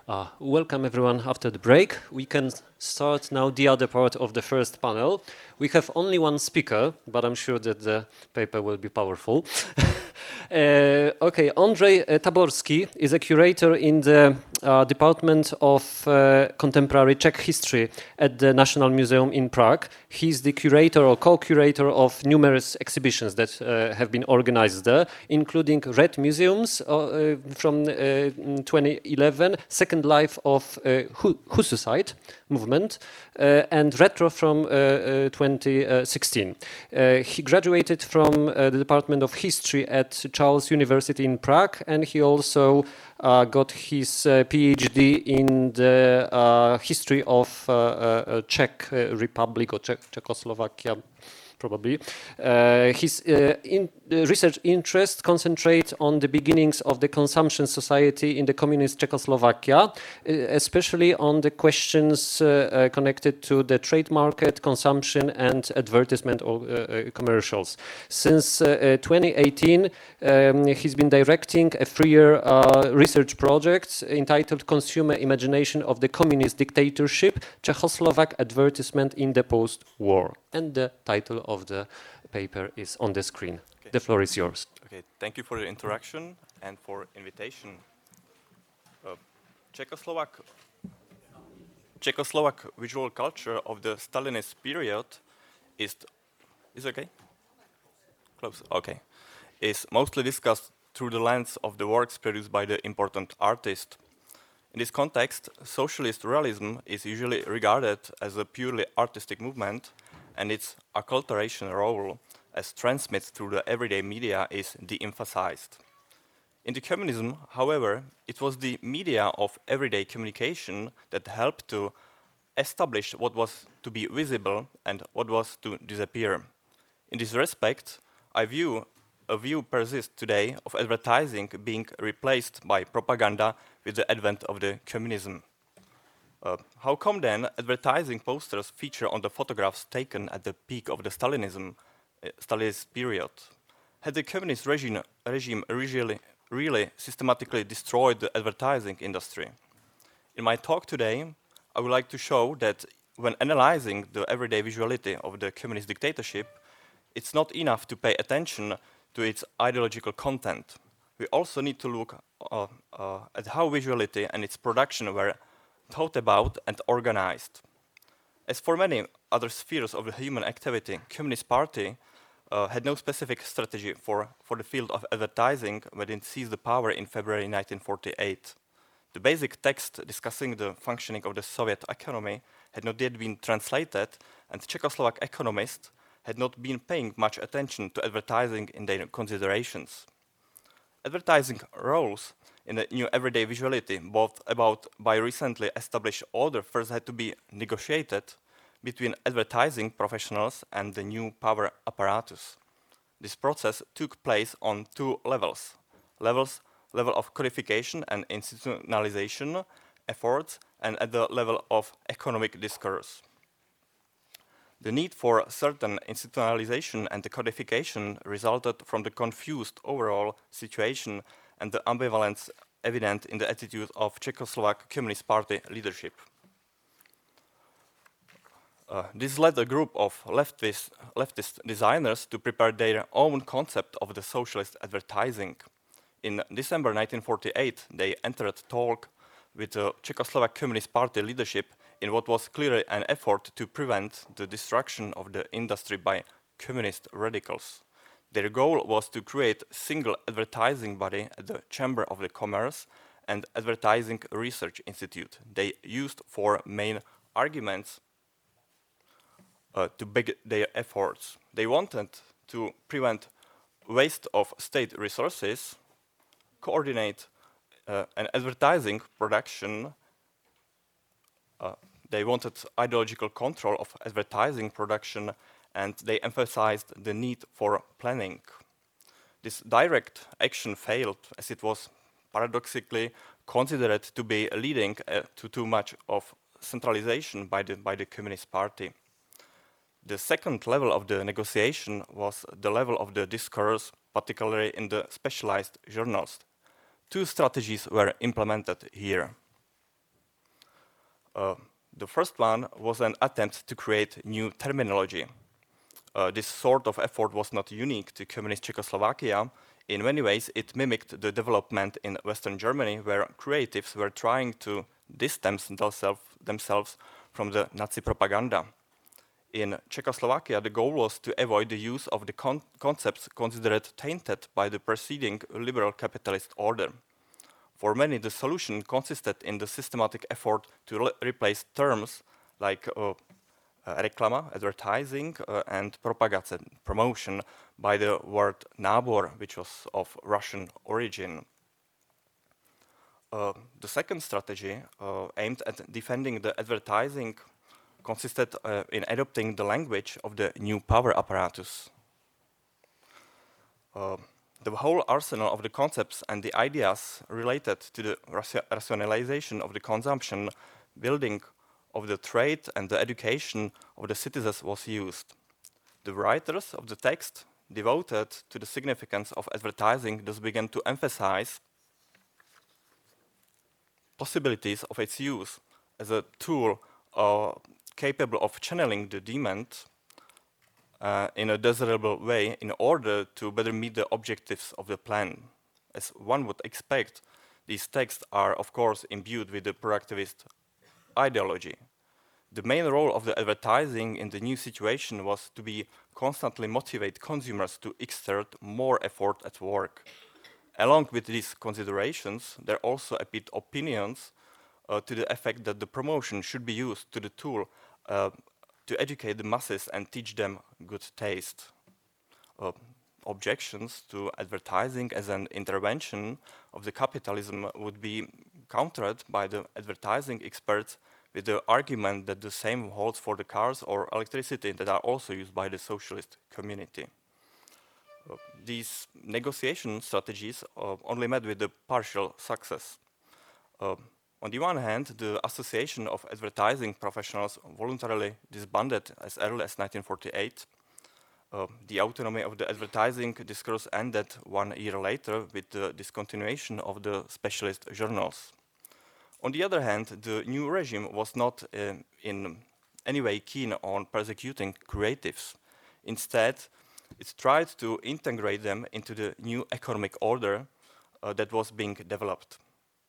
Welcome everyone after the break. We can start now the other part of the first panel. We have only one speaker, but I'm sure that the paper will be powerful. Andrzej Taborski is a curator in the Department of Contemporary Czech History at the National Museum in Prague. He's the curator or co-curator of numerous exhibitions that have been organized there, including Red Museums from 2011, Second Life of Husucide movement, and Retro from 2016. He graduated from the Department of History at Charles University in Prague, and he also got his PhD in the history of Czech Republic or Czechoslovakia, probably. His research interests concentrate on the beginnings of the consumption society in the communist Czechoslovakia, especially on the questions connected to the trade market, consumption, and advertisement or commercials. Since 2018, he's been directing a 3-year research project entitled Consumer Imagination of the Communist Dictatorship, Czechoslovak Advertisement in the Post-War. And the title of the paper is on the screen. Okay. The floor is yours. Okay, thank you for the introduction and for invitation. Czechoslovak visual culture of the Stalinist period is okay? Close. Okay. Is mostly discussed through the lens of the works produced by the important artist. In this context, socialist realism is usually regarded as a purely artistic movement, and its acculturation role as transmits through the everyday media is de-emphasized. In the communism, however, it was the media of everyday communication that helped to establish what was to be visible and what was to disappear. In this respect, a view persists today of advertising being replaced by propaganda with the advent of the communism. How come then advertising posters feature on the photographs taken at the peak of the Stalinist period? Had the communist regime really systematically destroyed the advertising industry? In my talk today, I would like to show that when analyzing the everyday visuality of the communist dictatorship, it's not enough to pay attention to its ideological content. We also need to look at how visuality and its production were thought about and organized. As for many other spheres of the human activity, Communist Party had no specific strategy for the field of advertising when it seized the power in February 1948. The basic text discussing the functioning of the Soviet economy had not yet been translated, and Czechoslovak economists had not been paying much attention to advertising in their considerations. Advertising roles in the new everyday visuality brought about by recently established order first had to be negotiated between advertising professionals and the new power apparatus. This process took place on 2 levels. Level of codification and institutionalization efforts, and at the level of economic discourse. The need for certain institutionalization and the codification resulted from the confused overall situation and the ambivalence evident in the attitude of Czechoslovak Communist Party leadership. This led a group of leftist designers to prepare their own concept of the socialist advertising. In December 1948, they entered talk with the Czechoslovak Communist Party leadership in what was clearly an effort to prevent the destruction of the industry by communist radicals. Their goal was to create a single advertising body at the Chamber of the Commerce and Advertising Research Institute. They used 4 main arguments to back their efforts. They wanted to prevent waste of state resources, coordinate an advertising production. They wanted ideological control of advertising production, and they emphasized the need for planning. This direct action failed, as it was paradoxically considered to be leading to too much of centralization by the Communist Party. The second level of the negotiation was the level of the discourse, particularly in the specialized journals. 2 strategies were implemented here. The first one was an attempt to create new terminology. This sort of effort was not unique to communist Czechoslovakia. In many ways, it mimicked the development in Western Germany, where creatives were trying to distance themselves from the Nazi propaganda. In Czechoslovakia, the goal was to avoid the use of the concepts considered tainted by the preceding liberal capitalist order. For many, the solution consisted in the systematic effort to replace terms like reklama, advertising, and propagace, promotion, by the word nábor, which was of Russian origin. The second strategy, aimed at defending the advertising, consisted in adopting the language of the new power apparatus. The whole arsenal of the concepts and the ideas related to the rationalization of the consumption, building of the trade, and the education of the citizens was used. The writers of the text devoted to the significance of advertising thus began to emphasize possibilities of its use as a tool capable of channeling the demand in a desirable way in order to better meet the objectives of the plan. As one would expect, these texts are of course imbued with the productivist ideology. The main role of the advertising in the new situation was to be constantly motivate consumers to exert more effort at work. Along with these considerations, there also appeared opinions to the effect that the promotion should be used to the tool to educate the masses and teach them good taste. Objections to advertising as an intervention of the capitalism would be countered by the advertising experts with the argument that the same holds for the cars or electricity that are also used by the socialist community. These negotiation strategies only met with a partial success. On the one hand, the Association of Advertising Professionals voluntarily disbanded as early as 1948. The autonomy of the advertising discourse ended 1 year later with the discontinuation of the specialist journals. On the other hand, the new regime was not in any way keen on persecuting creatives. Instead, it tried to integrate them into the new economic order that was being developed.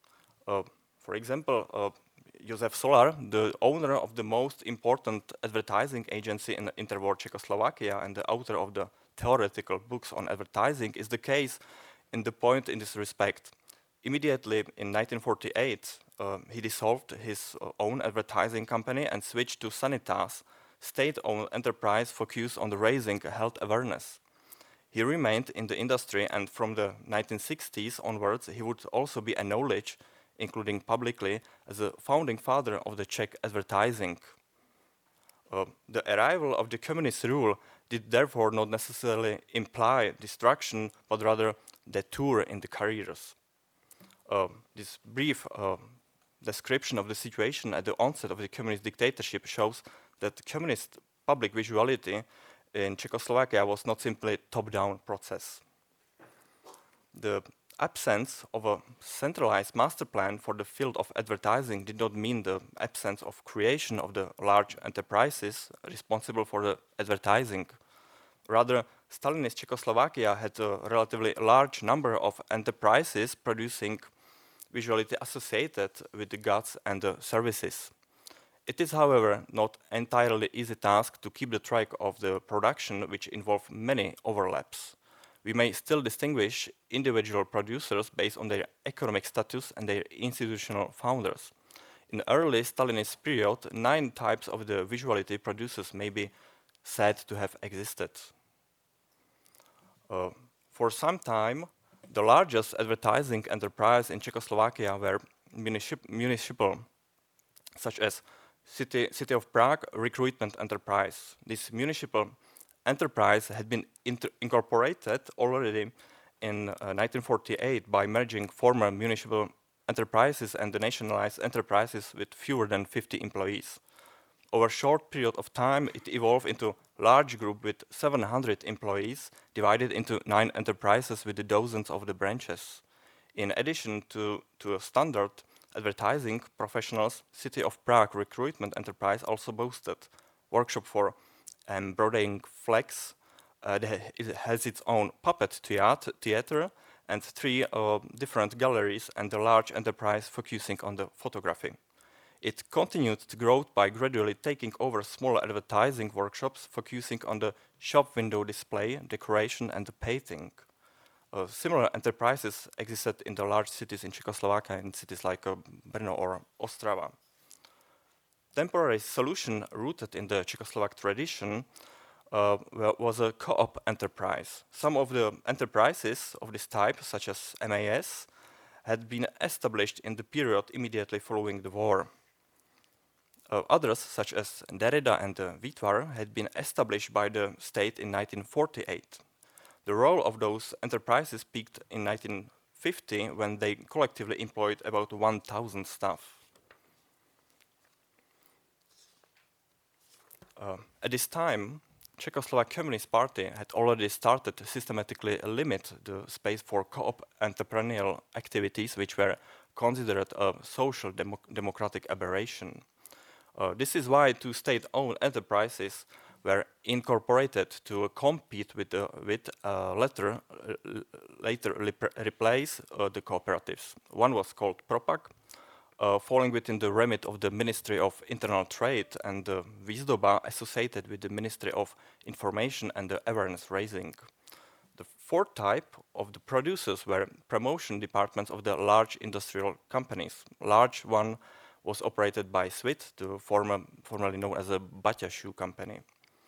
For example, Josef Solar, the owner of the most important advertising agency in interwar Czechoslovakia and the author of the theoretical books on advertising, is the case in the point in this respect. Immediately in 1948, he dissolved his own advertising company and switched to Sanitas, state-owned enterprise focused on the raising health awareness. He remained in the industry, and from the 1960s onwards, he would also be acknowledged, including publicly, as a founding father of the Czech advertising. The arrival of the communist rule did therefore not necessarily imply destruction, but rather detour in the careers. This brief description of the situation at the onset of the communist dictatorship shows that communist public visuality in Czechoslovakia was not simply a top-down process. The absence of a centralized master plan for the field of advertising did not mean the absence of creation of the large enterprises responsible for the advertising. Rather, Stalinist Czechoslovakia had a relatively large number of enterprises producing visuality associated with the goods and the services. It is, however, not entirely easy task to keep the track of the production, which involve many overlaps. We may still distinguish individual producers based on their economic status and their institutional founders. In the early Stalinist period, 9 types of the visuality producers may be said to have existed. For some time, the largest advertising enterprise in Czechoslovakia were municipal, such as City of Prague Recruitment Enterprise. This municipal enterprise had been incorporated already in 1948 by merging former municipal enterprises and the nationalized enterprises with fewer than 50 employees. Over a short period of time, it evolved into a large group with 700 employees, divided into 9 enterprises with dozens of the branches. In addition to a standard advertising professionals, City of Prague Recruitment Enterprise also boasted workshop for embroidering flags. It has its own puppet theater and 3 different galleries and a large enterprise focusing on the photography. It continued to grow by gradually taking over smaller advertising workshops focusing on the shop window display, decoration and the painting. Similar enterprises existed in the large cities in Czechoslovakia, in cities like Brno or Ostrava. Temporary solution rooted in the Czechoslovak tradition was a co-op enterprise. Some of the enterprises of this type, such as MAS, had been established in the period immediately following the war. Others, such as Derrida and Výtvar, had been established by the state in 1948. The role of those enterprises peaked in 1950 when they collectively employed about 1,000 staff. At this time, Czechoslovak Communist Party had already started to systematically limit the space for co-op entrepreneurial activities which were considered a social democratic aberration. This is why 2 state-owned enterprises were incorporated to compete with later replace the cooperatives. One was called Propag, falling within the remit of the Ministry of Internal Trade, and Výzdoba associated with the Ministry of Information and Awareness Raising. The 4th type of the producers were promotion departments of the large industrial companies. Large one was operated by Svit, formerly known as a Baťa shoe company.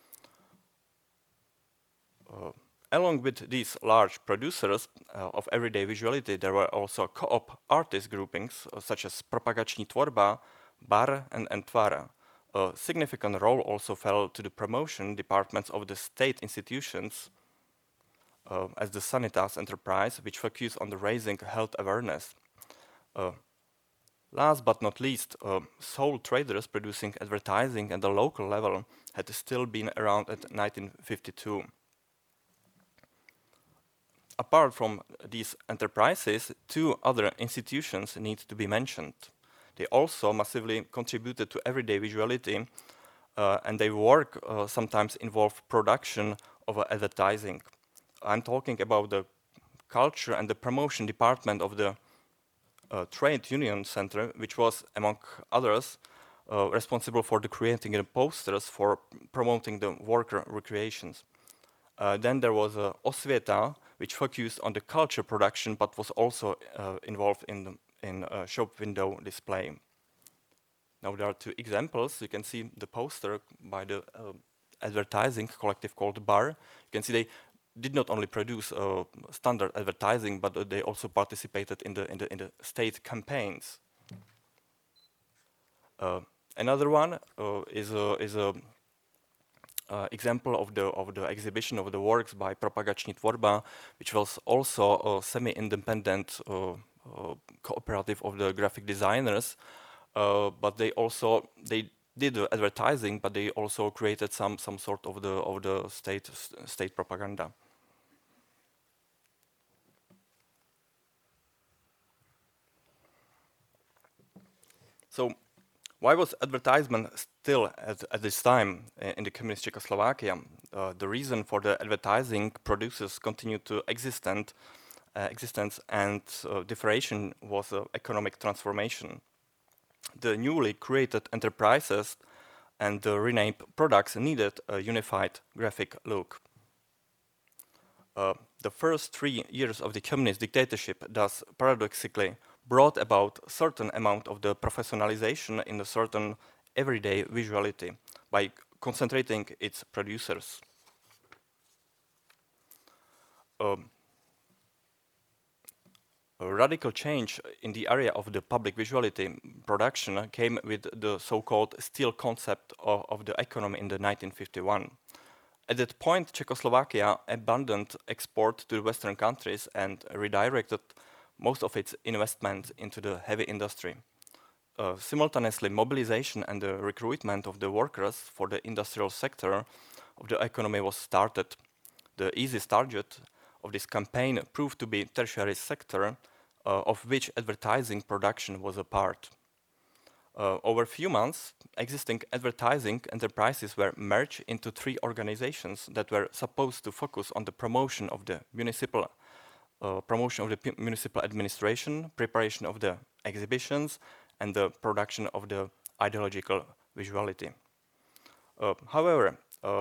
Along with these large producers of everyday visuality, there were also co-op artist groupings such as Propagační tvorba, Bar and Tvara. A significant role also fell to the promotion departments of the state institutions as the Sanitas enterprise, which focused on the raising health awareness. Last but not least, sole traders producing advertising at the local level had still been around at 1952. Apart from these enterprises, 2 other institutions need to be mentioned. They also massively contributed to everyday visuality, and their work sometimes involved production of advertising. I'm talking about the culture and the promotion department of the Trade Union Center, which was, among others, responsible for the creating the posters for promoting the worker recreations. Then there was Osvieta, which focused on the culture production, but was also involved in shop window display. Now there are 2 examples. You can see the poster by the advertising collective called Bar. You can see they did not only produce standard advertising, but they also participated in the state campaigns. Another one is a example of the exhibition of the works by Propagační tvorba, which was also a semi-independent cooperative of the graphic designers, but they did the advertising, but they also created some sort of the state propaganda. So, why was advertisement still at this time in the communist Czechoslovakia? The reason for the advertising producers continued to existence and differentiation was economic transformation. The newly created enterprises and the renamed products needed a unified graphic look. The first 3 years of the communist dictatorship thus paradoxically brought about a certain amount of the professionalization in a certain everyday visuality by concentrating its producers. A radical change in the area of the public visuality production came with the so-called steel concept of the economy in the 1951. At that point, Czechoslovakia abandoned export to the Western countries and redirected most of its investment into the heavy industry. Simultaneously, mobilization and the recruitment of the workers for the industrial sector of the economy was started. The easiest target of this campaign proved to be tertiary sector, of which advertising production was a part. Over a few months, existing advertising enterprises were merged into 3 organizations that were supposed to focus on the promotion of the municipal administration, preparation of the exhibitions, and the production of the ideological visuality. However,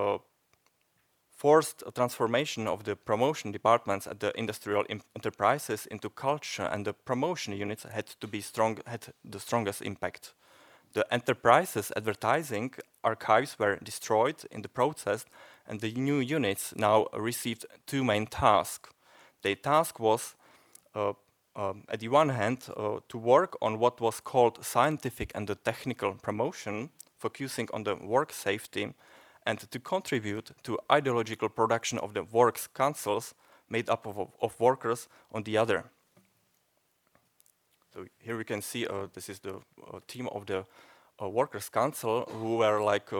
forced transformation of the promotion departments at the industrial enterprises into culture and the promotion units had the strongest impact. The enterprises' advertising archives were destroyed in the process, and the new units now received 2 main tasks. Their task was, at the one hand, to work on what was called scientific and the technical promotion, focusing on the work safety, and to contribute to ideological production of the works councils made up of workers on the other. So here we can see this is the team of the workers council who were like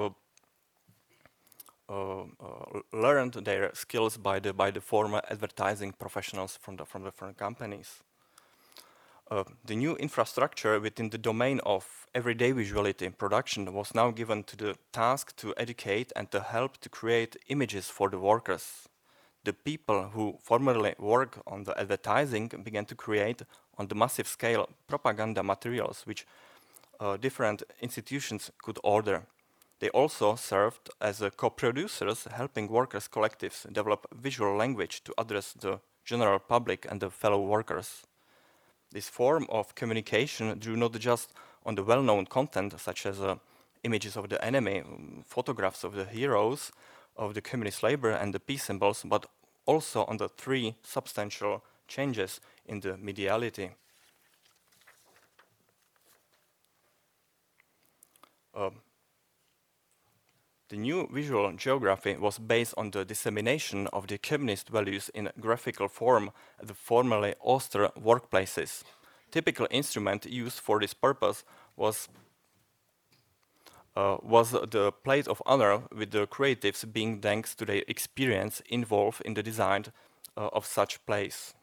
learned their skills by the former advertising professionals from different companies. The new infrastructure within the domain of everyday visuality production was now given to the task to educate and to help to create images for the workers. The people who formerly worked on the advertising began to create on the massive scale propaganda materials which different institutions could order. They also served as co-producers, helping workers' collectives develop visual language to address the general public and the fellow workers. This form of communication drew not just on the well-known content, such as images of the enemy, photographs of the heroes of the communist labor and the peace symbols, but also on the 3 substantial changes in the mediality. The new visual geography was based on the dissemination of the communist values in graphical form at the formerly austere workplaces. Typical instrument used for this purpose was the plate of honor, with the creatives being, thanks to their experience, involved in the design of such plates.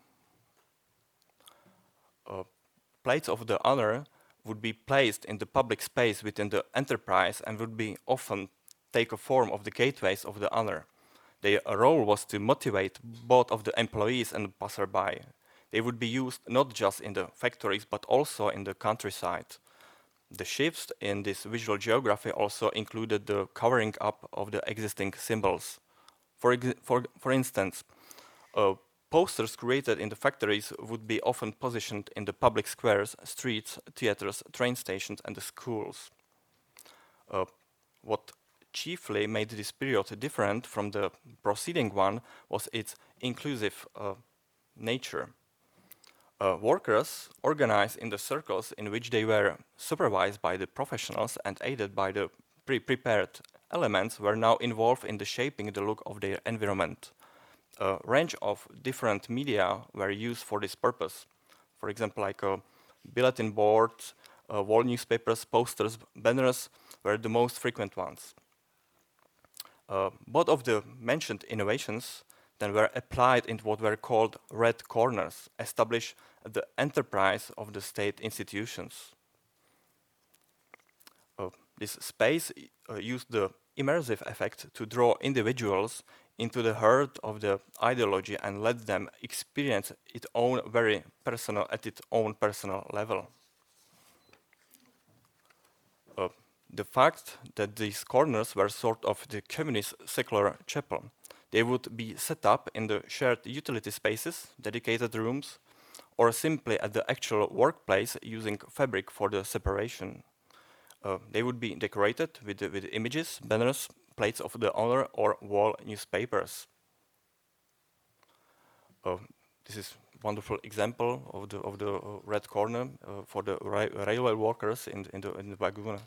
Plates of the honor would be placed in the public space within the enterprise and would be often take a form of the gateways of the honor. Their role was to motivate both of the employees and the passerby. They would be used not just in the factories but also in the countryside. The shifts in this visual geography also included the covering up of the existing symbols. For instance, posters created in the factories would be often positioned in the public squares, streets, theaters, train stations, and the schools. What chiefly made this period different from the preceding one was its inclusive nature. Workers, organized in the circles in which they were supervised by the professionals and aided by the pre-prepared elements, were now involved in the shaping the look of their environment. A range of different media were used for this purpose. For example, like bulletin boards, wall newspapers, posters, banners were the most frequent ones. Both of the mentioned innovations then were applied in what were called red corners, established at the enterprise of the state institutions. This space used the immersive effect to draw individuals into the heart of the ideology and let them experience its own personal level. The fact that these corners were sort of the communist secular chapel. They would be set up in the shared utility spaces, dedicated rooms, or simply at the actual workplace using fabric for the separation. They would be decorated with images, banners, plates of the honor, or wall newspapers. This is a wonderful example of the red corner for the railway workers in the wagon.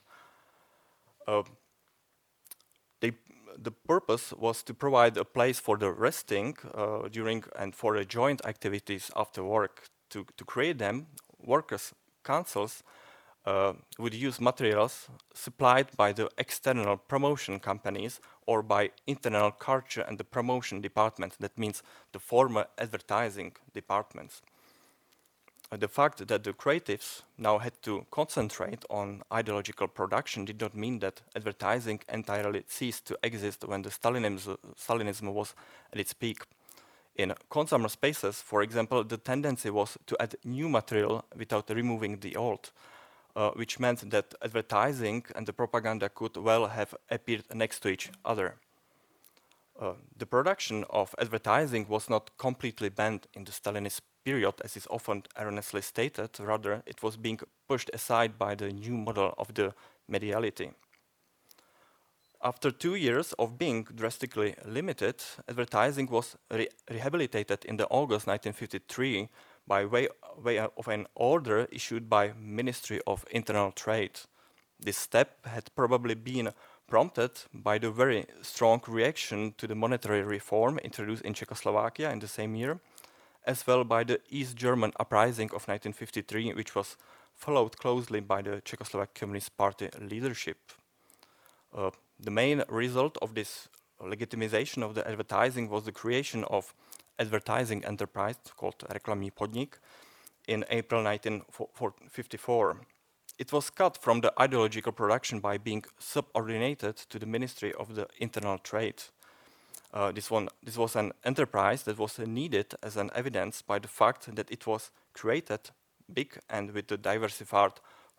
The purpose was to provide a place for the resting during and for the joint activities after work. To create them, workers' councils would use materials supplied by the external promotion companies or by internal culture and the promotion departments. That means the former advertising departments. The fact that the creatives now had to concentrate on ideological production did not mean that advertising entirely ceased to exist when the Stalinism was at its peak. In consumer spaces, for example, the tendency was to add new material without removing the old, which meant that advertising and the propaganda could well have appeared next to each other. The production of advertising was not completely banned in the Stalinist period, as is often erroneously stated. Rather, it was being pushed aside by the new model of the mediality. After 2 years of being drastically limited, advertising was rehabilitated in the August 1953 by way of an order issued by Ministry of Internal Trade. This step had probably been prompted by the very strong reaction to the monetary reform introduced in Czechoslovakia in the same year, as well by the East German uprising of 1953, which was followed closely by the Czechoslovak Communist Party leadership. The main result of this legitimization of the advertising was the creation of advertising enterprise called Reklamní podnik in April 1954. It was cut from the ideological production by being subordinated to the Ministry of the Internal Trade. This was an enterprise that was needed as an evidence by the fact that it was created big and with a diversified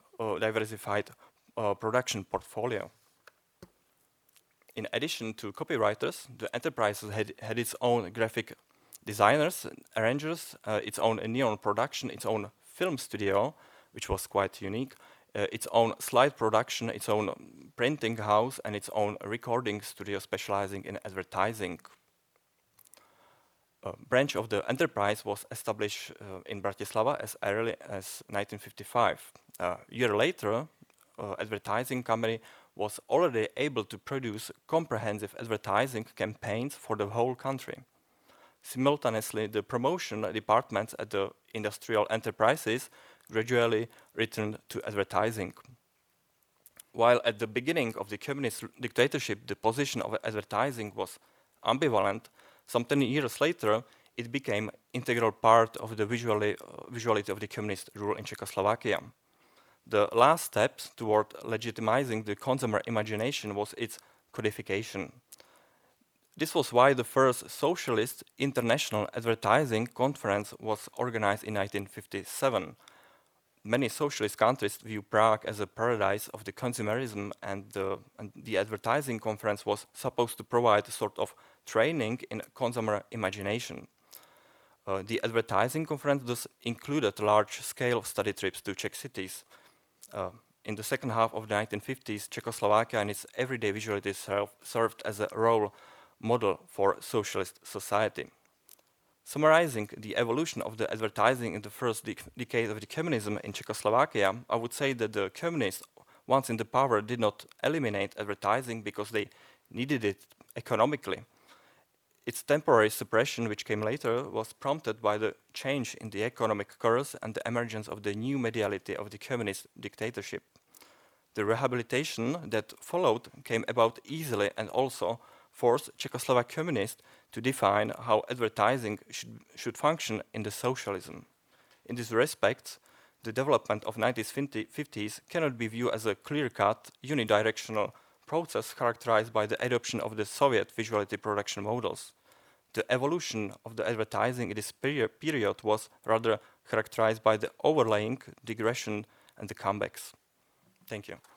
production portfolio. In addition to copywriters, the enterprise had its own graphic designers, arrangers, its own neon production, its own film studio, which was quite unique, its own slide production, its own printing house, and its own recording studio specializing in advertising. A branch of the enterprise was established in Bratislava as early as 1955. A year later, advertising company was already able to produce comprehensive advertising campaigns for the whole country. Simultaneously, the promotion departments at the industrial enterprises gradually returned to advertising. While at the beginning of the communist dictatorship, the position of advertising was ambivalent, some 10 years later, it became integral part of the visuality of the communist rule in Czechoslovakia. The last step toward legitimizing the consumer imagination was its codification. This was why the first Socialist International Advertising Conference was organized in 1957. Many socialist countries view Prague as a paradise of the consumerism, and the advertising conference was supposed to provide a sort of training in consumer imagination. The advertising conference thus included large-scale study trips to Czech cities. In the second half of the 1950s, Czechoslovakia and its everyday visuality served as a role model for socialist society. Summarizing the evolution of the advertising in the first decade of the communism in Czechoslovakia, I would say that the communists, once in the power, did not eliminate advertising because they needed it economically. Its temporary suppression, which came later, was prompted by the change in the economic course and the emergence of the new mediality of the communist dictatorship. The rehabilitation that followed came about easily and also forced Czechoslovak communists to define how advertising should function in the socialism. In this respect, the development of 1950s cannot be viewed as a clear-cut, unidirectional process characterized by the adoption of the Soviet visuality production models. The evolution of the advertising in this period was rather characterized by the overlaying, digression, and the comebacks. Thank you.